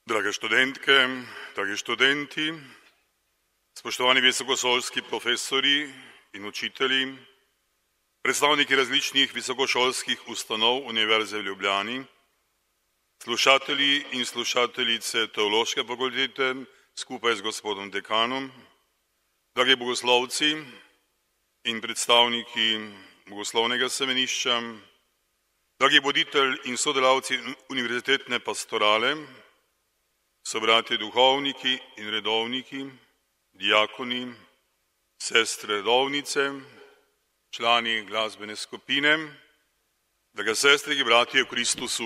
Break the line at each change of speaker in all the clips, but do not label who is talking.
Drage študentke, dragi študenti, spoštovani visokošolski profesori in učitelji, predstavniki različnih visokošolskih ustanov Univerze v Ljubljani, slušatelji in slušateljice Teološke fakultete skupaj z gospodom dekanom, dragi bogoslovci in predstavniki bogoslovnega semenišča, dragi voditelj in sodelavci univerzitetne pastorale, sobratje duhovniki in redovniki, diakoni, sestre redovnice, člani glasbene skupine, drage sestre in bratje v Kristusu.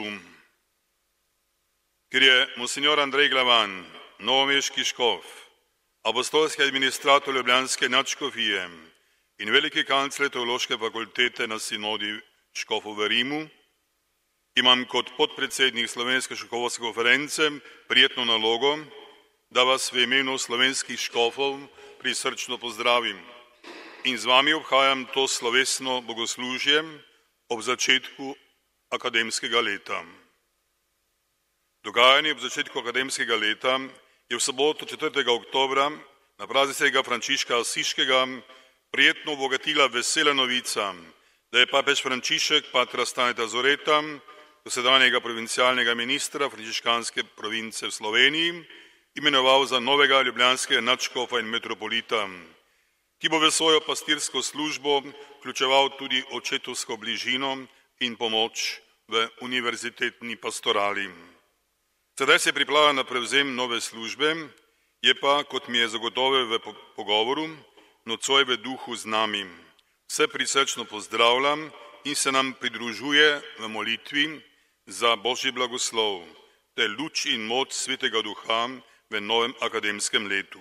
Ker je monsignor Andrej Glavan, novomeški škof, apostolski administrator ljubljanske nadškofije in veliki kancler Teološke fakultete na sinodi škofov v Rimu, imam kot podpredsednik Slovenske škofovske konference prijetno nalogo, da vas v imenu slovenskih škofov prisrčno pozdravim in z vami obhajam to slovesno bogoslužje ob začetku akademskega leta. Dogajanje ob začetku akademskega leta je v soboto 4. oktobra na praznik svetega Frančiška Asiškega prijetno obogatila vesela novica, da je papež Frančišek patra Staneta Zoreta, dosedanjega provincialnega ministra frančiškanske province v Sloveniji, imenoval za novega ljubljanskega nadškofa in metropolita, ki bo v svojo pastirsko službo vključeval tudi očetovsko bližino in pomoč v univerzitetni pastorali. Sedaj se pripravlja na prevzem nove službe, je pa, kot mi je zagotovil v pogovoru, nocoj v duhu z nami. Vse prisrčno pozdravljam in se nam pridružuje v molitvi za Božji blagoslov, te luč in moč Svetega Duha v novem akademskem letu.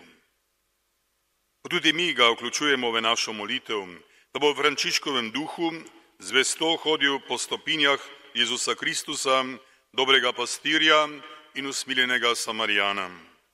Pa tudi mi ga vključujemo v našo molitev, da bo v Frančiškovem duhu zvesto hodil po stopinjah Jezusa Kristusa, dobrega pastirja in usmiljenega Samarijana.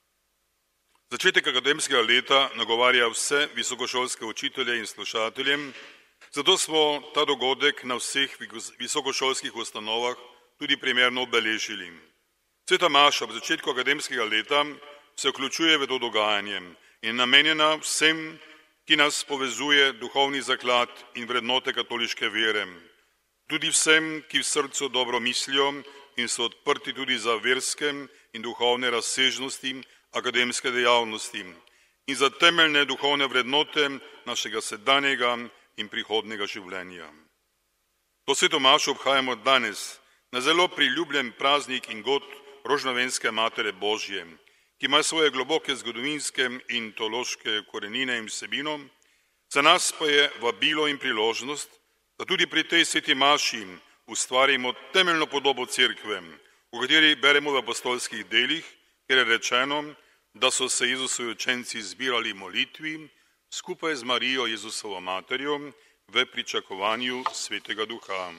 Začetek akademskega leta nagovarja vse visokošolske učitelje in slušatelje, zato smo ta dogodek na vseh visokošolskih ustanovah tudi primerno obeležili. Sveta maša ob začetku akademskega leta se vključuje v to dogajanje in namenjena vsem, ki nas povezuje duhovni zaklad in vrednote katoliške vere. Tudi vsem, ki v srcu dobro mislijo in so odprti tudi za verske in duhovne razsežnosti akademske dejavnosti in za temeljne duhovne vrednote našega sedanjega in prihodnega življenja. To sveto mašo obhajamo danes na zelo priljubljen praznik in god Rožnovenske Matere Božje, ki ima svoje globoke zgodovinske in teološke korenine in vsebino, za nas pa je vabilo in priložnost, da tudi pri tej sveti maši ustvarimo temeljno podobo cerkve, v kateri beremo v apostolskih delih, kjer je rečeno, da so se Jezusovi učenci zbirali molitvi skupaj z Marijo Jezusovo materjo v pričakovanju Svetega Duha.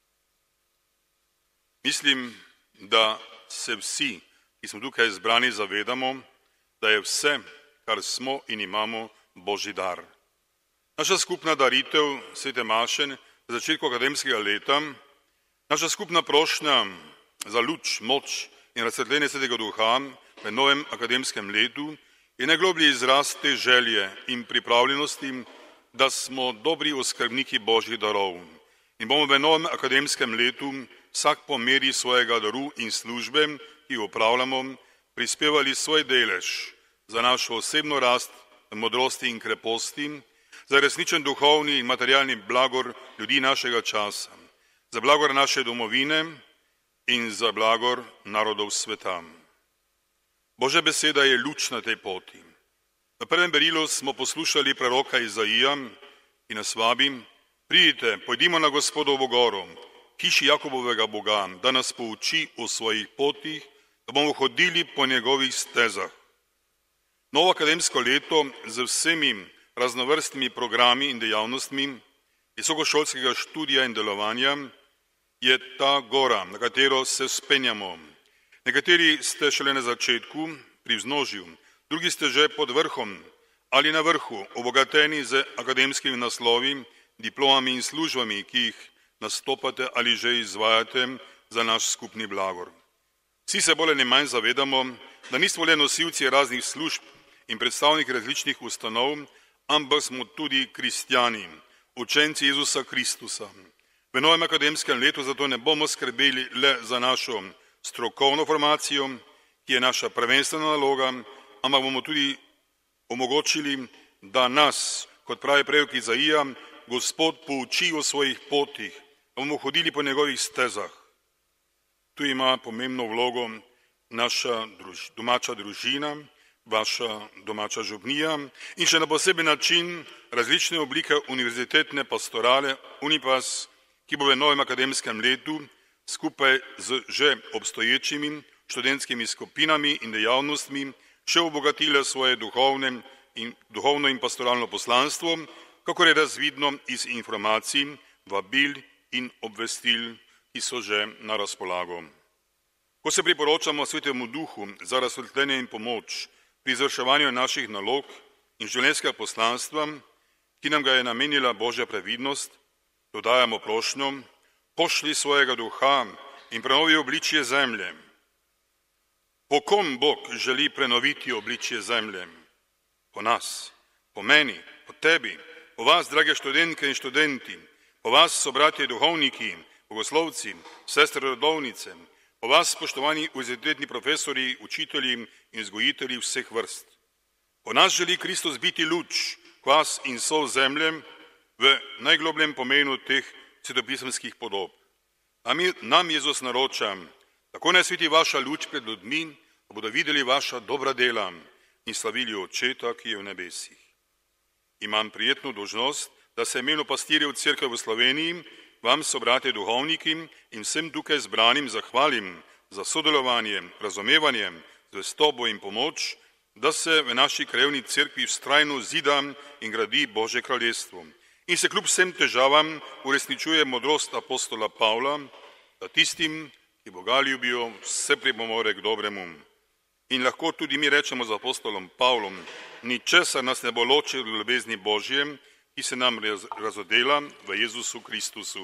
Mislim, da se vsi, ki smo tukaj zbrani, zavedamo, da je vse, kar smo in imamo, Božji dar. Naša skupna daritev svete maše v začetku akademskega leta, naša skupna prošnja za luč, moč in razsvetljenje Svetega Duha v novem akademskem letu je najgloblji izraz te želje in pripravljenosti, da smo dobri oskrbniki Božjih darov in bomo v novem akademskem letu vsak po meri svojega daru in službe, ki jo opravljamo, prispevali svoj delež za našo osebno rast v modrosti in kreposti, za resničen duhovni in materialni blagor ljudi našega časa, za blagor naše domovine in za blagor narodov sveta. Božja beseda je luč na tej poti. V prvem berilu smo poslušali proroka Izaija in nas vabi: pridite, pojdimo na Gospodovo goro, hiši Jakobovega Boga, da nas pouči o svojih potih, da bomo hodili po njegovih stezah. Novo akademsko leto z vsemi raznovrstnimi programi in dejavnostmi visokošolskega študija in delovanja je ta gora, na katero se vzpenjamo. Nekateri ste šele na začetku, pri vznožju, drugi ste že pod vrhom ali na vrhu, obogateni z akademskimi naslovi, diplomami in službami, ki jih nastopate ali že izvajate za naš skupni blagor. Vsi se bolj ali manj zavedamo, da nismo le nosilci raznih služb in predstavniki različnih ustanov, ampak smo tudi kristjani, učenci Jezusa Kristusa. V novem akademskem letu zato ne bomo skrbeli le za našo strokovno formacijo, ki je naša prvenstvena naloga, ampak bomo tudi omogočili, da nas, kot pravi prorok Izaija, Gospod pouči o svojih potih, da bomo hodili po njegovih stezah. Tu ima pomembno vlogo naša domača družina, vaša domača župnija in še na poseben način različne oblike univerzitetne pastorale Unipas, ki bo v novem akademskem letu skupaj z že obstoječimi študentskimi skupinami in dejavnostmi še obogatile svoje duhovno in pastoralno poslanstvo, kakor je razvidno iz informacij, vabil in obvestil, ki so že na razpolago. Ko se priporočamo Svetemu Duhu za razsvetljenje in pomoč pri izvrševanju naših nalog in življenjskega poslanstva, ki nam ga je namenila Božja previdnost, dodajamo prošnjo: pošlji svojega duha in prenovi obličje zemlje. Po kom Bog želi prenoviti obličje zemlje? Po nas, po meni, po tebi, po vas, drage študentke in študenti, po vas, sobratje duhovniki, bogoslovci, sestre rodovnice, po vas, spoštovani univerzitetni profesori, učitelji in vzgojitelji vseh vrst. Po nas želi Kristus biti luč, kvas in sol zemlje v najglobljem pomenu teh svetopisemskih podob. Nam Jezus naroča: tako naj sveti vaša luč pred ljudmi, da bodo videli vaša dobra dela in slavili Očeta, ki je v nebesih. Imam prijetno dolžnost, da se imenu pastirjev Cerkve v Sloveniji, vam, sobratje duhovniki in vsem tukaj zbranim zahvalim za sodelovanje, razumevanje, zvestobo in pomoč, da se v naši krajevni cerkvi vztrajno zida in gradi Božje kraljestvo. In se kljub vsem težavam uresničuje modrost apostola Pavla, da tistim, ki Boga ljubijo, vse pripomore k dobremu. In lahko tudi mi rečemo z apostolom Pavlom: ničesar nas ne bo ločilo od ljubezni Božje, ki se nam razodela v Jezusu Kristusu.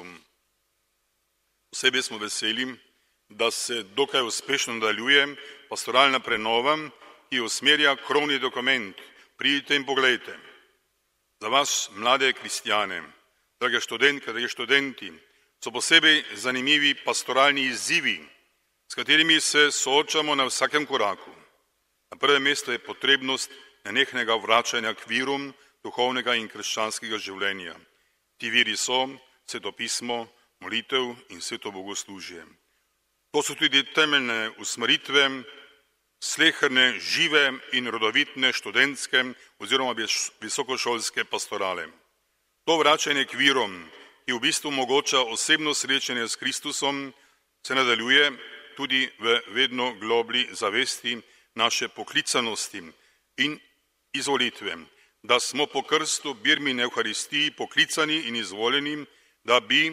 Posebej smo veseli, da se dokaj uspešno nadaljuje pastoralna prenova, ki usmerja krovni dokument. Pridite in poglejte. Za vas, mlade kristjane, drage študentke, drage študenti, so posebej zanimivi pastoralni izzivi, s katerimi se soočamo na vsakem koraku. Na prvem mestu je potrebnost nenehnega vračanja k virom duhovnega in krščanskega življenja. Ti viri so svetopismo, molitev in sveto bogoslužje. To so tudi temeljne usmeritve sleherne, žive in rodovitne študentske oziroma visokošolske pastorale. To vračanje k virom, ki v bistvu omogoča osebno srečanje s Kristusom, se nadaljuje tudi v vedno globlji zavesti naše poklicanosti in izvolitve, da smo po krstu, birmi in Evharistiji poklicani in izvoljeni, da bi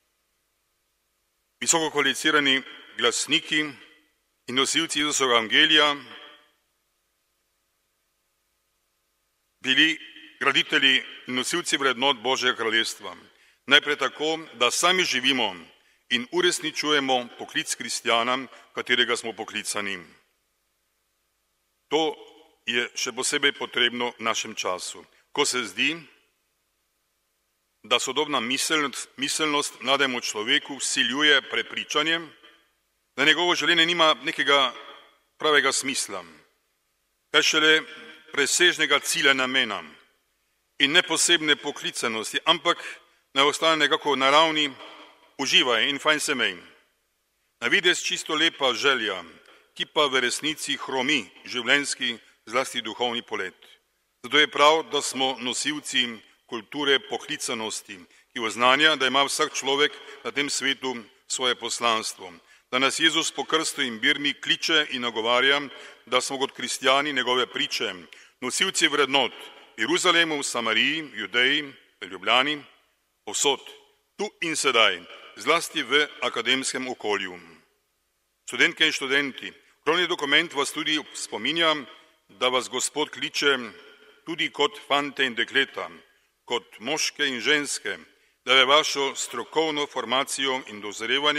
visoko kvalificirani glasniki in nosilci Jezusovega evangelija bili graditelji in nosilci vrednot Božjega kraljestva. Najprej tako, da sami živimo in uresničujemo poklic kristjana, katerega smo poklicani. To je še posebej potrebno v našem času, ko se zdi, da sodobna miselnost mlademu človeku vsiljuje prepričanje, da njegovo življenje nima nekega pravega smisla, kaj šele presežnega cilja namena in ne posebne poklicanosti, ampak naj ostane nekako na ravni uživaj in fajn se mej. Na videz čisto lepa želja, ki pa v resnici hromi življenjski, zlasti duhovni polet. Zato je prav, da smo nosilci kulture poklicanosti, ki oznanja, da ima vsak človek na tem svetu svoje poslanstvo. Da nas Jezus po krstu in birmi kliče in nagovarja, da smo kot kristjani njegove priče, nosilci vrednot v Jeruzalemu, v Samariji, v Judeji, v Ljubljani, povsod, tu in sedaj, zlasti v akademskem okolju. Študentke in študenti, krovni dokument vas tudi spominja, da vas Gospod kliče tudi kot fante in dekleta, kot moške in ženske, da je vašo strokovno formacijo in dozrevanjem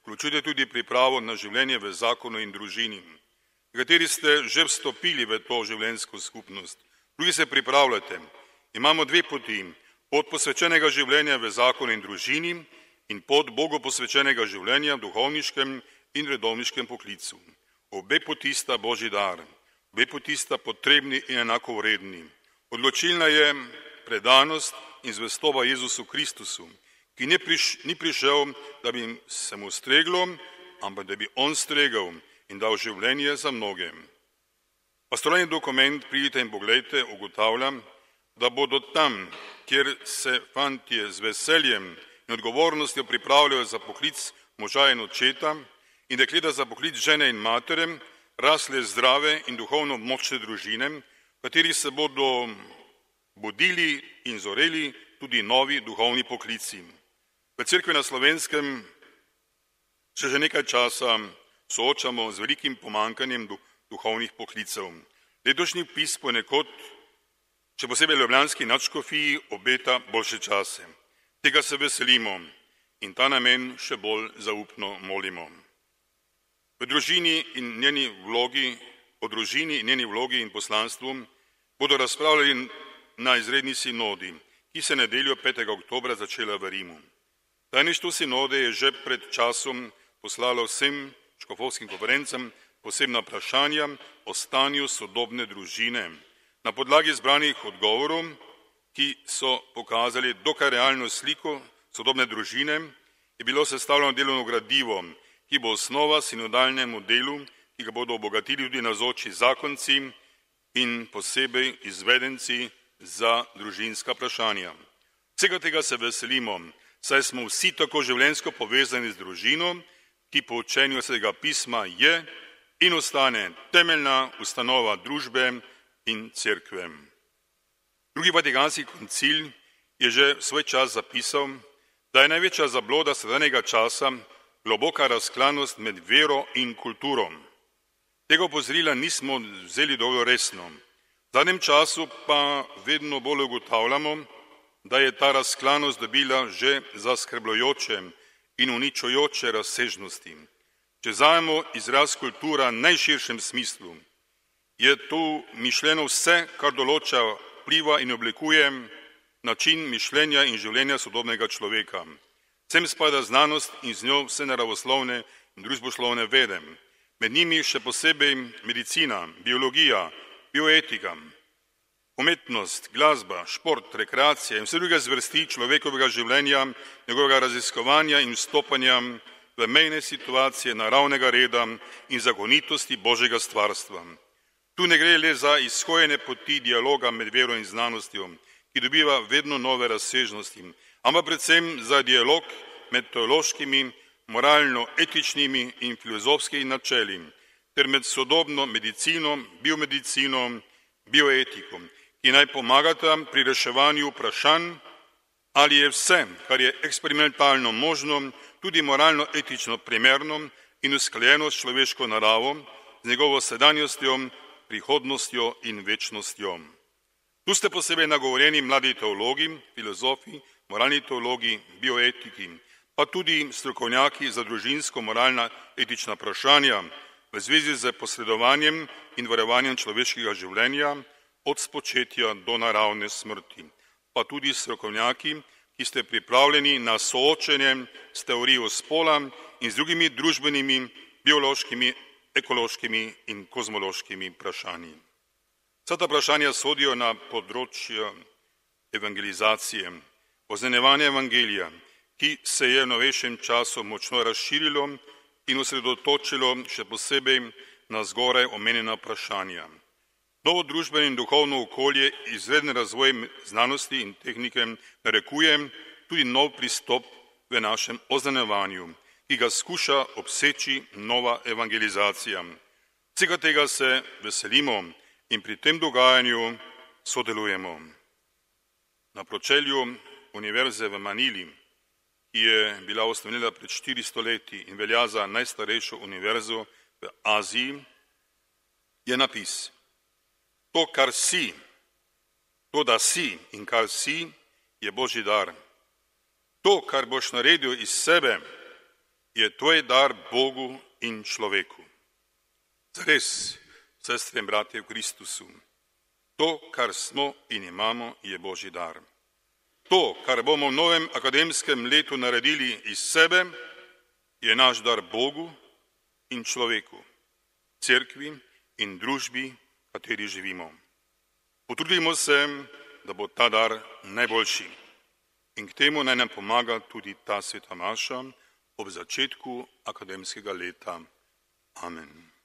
vključujete tudi pripravo na življenje v zakonu in družini. Nekateri ste že vstopili v to življenjsko skupnost, drugi se pripravljate. Imamo dve poti, pot posvečenega življenja v zakonu in družini in pot Bogu posvečenega življenja v duhovniškem in redovniškem poklicu. Obe poti sta Božji dar, obe poti sta potrebni in enako vredni. Odločilna je predanost in zvestoba Jezusu Kristusu, ki ni prišel, da bi se mu streglo, ampak da bi on stregel in dal življenje za mnoge. Pastoralni dokument, pridite in poglejte, ugotavlja, da bodo tam, kjer se fantje z veseljem in odgovornostjo pripravljajo za poklic moža in očeta in dekleta za poklic žene in matere, rasle zdrave in duhovno močne družine, v katerih se bodo budili in zoreli tudi novi duhovni poklici. V Cerkvi na Slovenskem se že nekaj časa soočamo z velikim pomanjkanjem duhovnih poklicev. Letošnji vpis ponekod, še posebej ljubljanski nadškofiji, obeta boljše čase. Tega se veselimo in ta namen še bolj zaupno molimo. O družini in njeni vlogi in poslanstvu bodo razpravljali na izredni sinodi, ki se nedeljo 5. oktobra začela v Rimu. Tajništvo sinode je že pred časom poslalo vsem škofovskim konferencam posebna vprašanja o stanju sodobne družine. Na podlagi zbranih odgovorov, ki so pokazali dokaj realno sliko sodobne družine, je bilo sestavljeno delovno gradivo, ki bo osnova sinodalnemu delu, ki ga bodo obogatili tudi navzoči zakonci in posebej izvedenci za družinska vprašanja. Vsega tega se veselimo, saj smo vsi tako življenjsko povezani z družino, ki po učenju Svetega pisma je in ostane temeljna ustanova družbe in cerkve. Drugi vatikanski koncil je že svoj čas zapisal, da je največja zabloda sedanjega časa globoka razklanost med vero in kulturo. Tega opozorila nismo vzeli dovolj resno. V zadnjem času pa vedno bolj ugotavljamo, da je ta razklanost dobila že zaskrbljujoče in uničujoče razsežnosti. Če vzamemo izraz kultura v najširšem smislu, je tu mišljeno vse, kar določa, vpliva in oblikuje način mišljenja in življenja sodobnega človeka. Sem spada znanost in z njo vse naravoslovne in družboslovne vede. Med njimi še posebej medicina, biologija, bioetika, umetnost, glasba, šport, rekreacija in vse druge zvrsti človekovega življenja, njegovega raziskovanja in vstopanja v mejne situacije naravnega reda in zakonitosti Božjega stvarstva. Tu ne gre le za izhojene poti dialoga med vero in znanostjo, ki dobiva vedno nove razsežnosti, ampak predvsem za dialog med teološkimi, moralno-etičnimi in filozofskimi načeli, ter med sodobno medicino, biomedicino, bioetiko, ki naj pomagata pri reševanju vprašanj, ali je vse, kar je eksperimentalno možno, tudi moralno-etično primerno in usklajeno s človeško naravo, z njegovo sedanjostjo, prihodnostjo in večnostjo. Tu ste posebej nagovorjeni mladi teologi, filozofi, moralni teologi, bioetiki, pa tudi strokovnjaki za družinsko, moralna, etična vprašanja v zvezi z posredovanjem in varovanjem človeškega življenja od spočetja do naravne smrti, pa tudi strokovnjaki, ki ste pripravljeni na soočenje s teorijo spola in z drugimi družbenimi, biološkimi, ekološkimi in kozmološkimi vprašanji. Vsa ta vprašanja sodijo na področje evangelizacije, oznanjevanja evangelija, ki se je v novejšem času močno razširilo in osredotočilo še posebej na zgoraj omenjena vprašanja. Novo družbeno in duhovno okolje, izreden razvoj znanosti in tehnike narekuje tudi nov pristop v našem oznanjevanju, ki ga skuša obseči nova evangelizacija. Vsega tega se veselimo in pri tem dogajanju sodelujemo. Na pročelju Univerze v Manili, ki je bila ustanovljena pred 400 leti in velja za najstarejšo univerzo v Aziji, je napis: To, kar si, to, da si in kar si, je Božji dar. To, kar boš naredil iz sebe, je tvoj dar Bogu in človeku. Zares, sestre in bratje v Kristusu, to, kar smo in imamo, je Božji dar. To, kar bomo v novem akademskem letu naredili iz sebe, je naš dar Bogu in človeku, cerkvi in družbi, v kateri živimo. Potrudimo se, da bo ta dar najboljši. In k temu naj nam pomaga tudi ta sveta maša ob začetku akademskega leta. Amen.